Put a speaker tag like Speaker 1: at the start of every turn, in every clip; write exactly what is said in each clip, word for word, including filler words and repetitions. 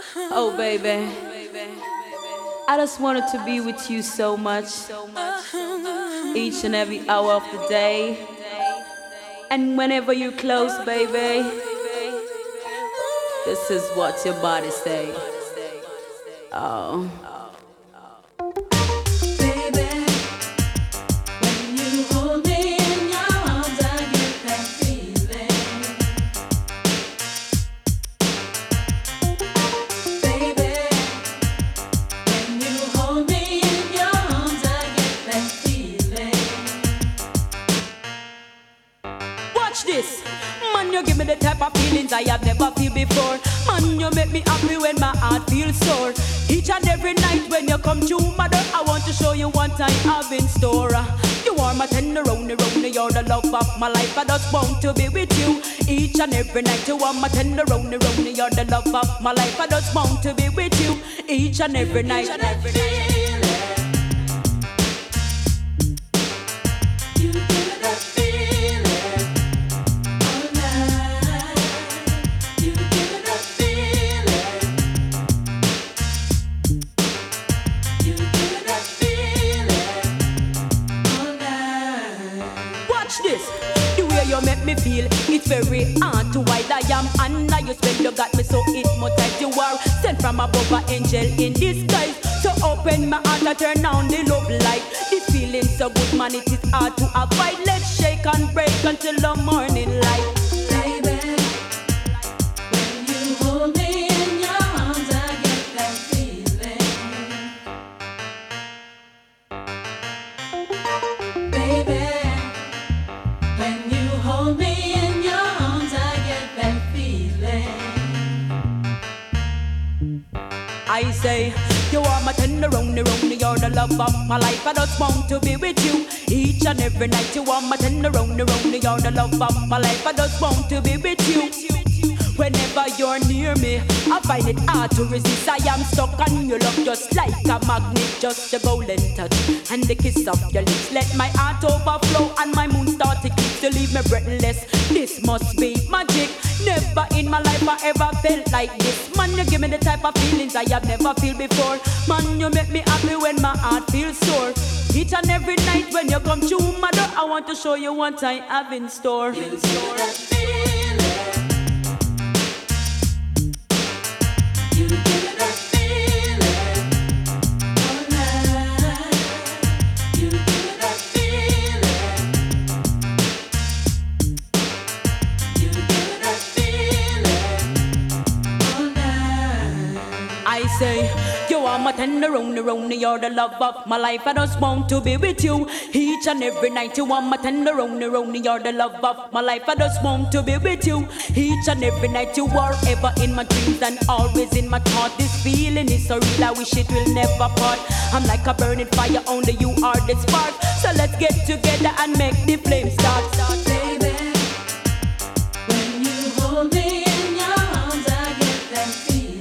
Speaker 1: Oh, baby, I just wanted to be with you so much, each and every hour of the day. And whenever you're close, baby, this is what your body say. Oh. Watch this, man, you give me the type of feelings I have never feel before. Man, you make me happy when my heart feels sore. Each and every night when you come to my door, I want to show you what I have in store. You are my tender only, only, you're the love of my life. I just want to be with you each and every night. You are my tender only, only, you're the love of my life. I just want to be with you each and every night. Each and every night. This, the way you make me feel, it's very hard to hide. I am Anna, you spell, you got me so hypnotized. You are sent from above, an angel in disguise. So open my heart and turn on the love light. This feeling so good, man, it is hard to avoid. Let's shake and break until the morning light. Baby, when you hold me in your arms, I get that feeling. Baby, when you hold me in your arms, I get that feeling. I say, you are my tender only, only, you're the love of my life. I just want to be with you each and every night. You are my tender only, only, you're the love of my life. I just want to be with you. Whenever you're near me, I find it hard to resist. I am stuck on your love just like a magnet. Just your golden touch and the kiss of your lips. Let my heart overflow and my moon start to keep to leave me breathless. This must be magic. Never in my life I ever felt like this. Man, you give me the type of feelings I have never felt before. Man, you make me happy when my heart feels sore. Each and every night when you come to my door, I want to show you what I have in store. In store. I say, you are my tender only, only, you're the love of my life. I just want to be with you each and every night. You are my tender only, only, you're the love of my life. I just want to be with you each and every night. You are ever in my dreams and always in my thought. This feeling is so real, I wish it will never part. I'm like a burning fire, only you are the spark. So let's get together and make the flame start. Baby, when you hold me in your arms, I get that feeling.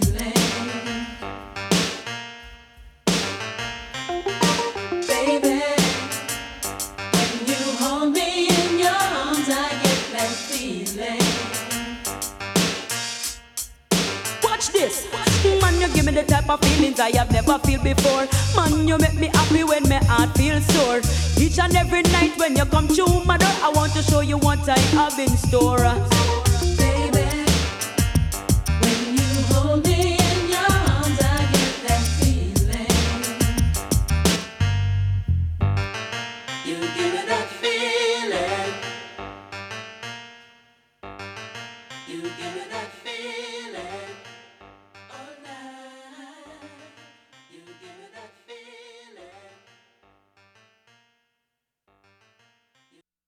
Speaker 1: Watch this, man, you give me the type of feelings I have never felt before. Man, you make me happy when my heart feels sore. Each and every night when you come to my door, I want to show you what I have in store. Baby, when you hold me in your arms, I get that feeling. You give me that feeling. You give me that feeling.